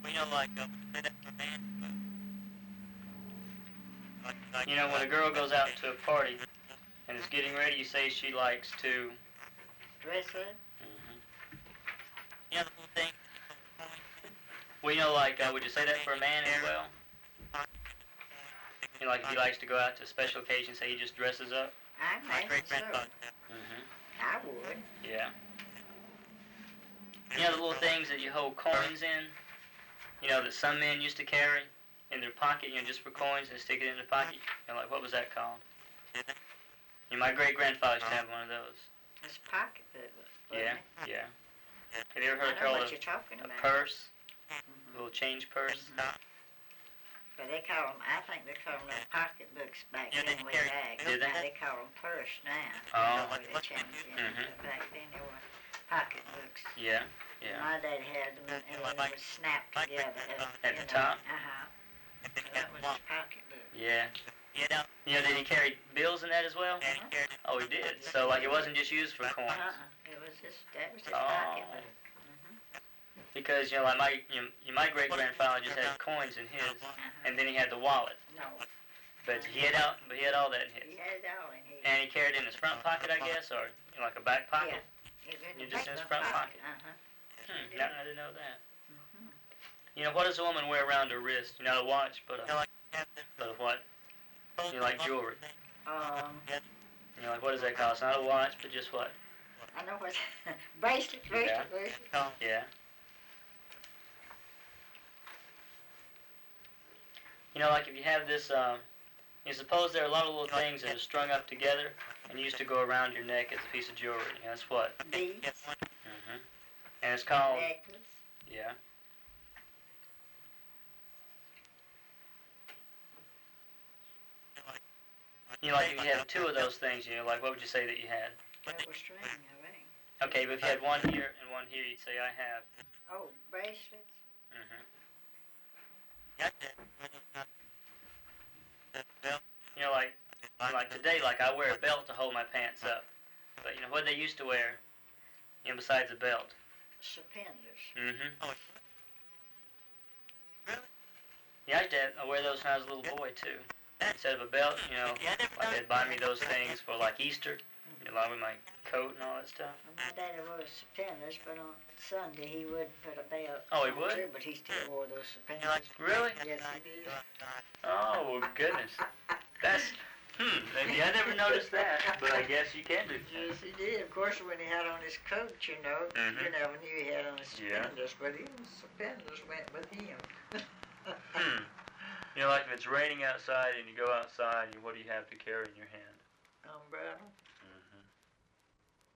You know, when a girl goes out to a party and is getting ready, you say she likes to... Dress up? Well, you know, like, would you say that for a man as well? You know, like if he likes to go out to a special occasion, say he just dresses up? I imagine so. I would. Yeah. You know the little things that you hold coins in? You know, that some men used to carry in their pocket, you know, just for coins and stick it in their pocket? You know, like, what was that called? You know, my great-grandfather used to have one of those. It's a pocketbook. Yeah, yeah. Have you ever heard I it know called what you're talking a about. purse? A little change purse? But they call them, I think they call them pocketbooks back then way back. Did they? Now they call them purse now. Oh. They changed it. But back then they were pocketbooks. Yeah, yeah. My dad had them and they were snapped together. At the top? Uh-huh. So that was his pocketbook. Yeah. You know, did he carry bills in that as well? Oh, he did. So, like, it wasn't just used for coins. It was just, that was his pocketbook. Because, you know, like my great-grandfather just had coins in his, and then he had the wallet. No. But he had all that in his. He had it all in his. And he carried it in his front pocket, I guess, or, you know, like a back pocket? Yeah. Just in his front pocket. No, I didn't know that. You know, what does a woman wear around her wrist? You know, a watch, but a what? You know, like jewelry. You know, like, what does that call? It's not a watch, but just what? I know what. Bracelet. Yeah. You know, like if you have this, you suppose there are a lot of little things that are strung up together and used to go around your neck as a piece of jewelry. You know, that's what? Beads. And it's called... Necklace. Yeah. You know, like if you had two of those things, you know, like what would you say that you had? That was string, I think. Okay, but if you had one here and one here, you'd say I have. Oh, bracelets? You know, like today, like I wear a belt to hold my pants up. But you know what they used to wear, you know, besides a belt? Suspenders. Yeah, I wear those when I was a little boy too. Instead of a belt, you know, like they'd buy me those things for like Easter, you know, along with my coat and all that stuff. Well, my daddy wore suspenders, but on Sunday he would put a belt. Oh, he would? Too, but he still wore those suspenders. Really? Yes, he did. Oh, goodness. That's, maybe I never noticed that, but I guess you can do. Yes, he did. Of course, when he had on his coat, you know, you never knew he had on his suspenders, but his suspenders went with him. You know, like if it's raining outside and you go outside, what do you have to carry in your hand? Umbrella.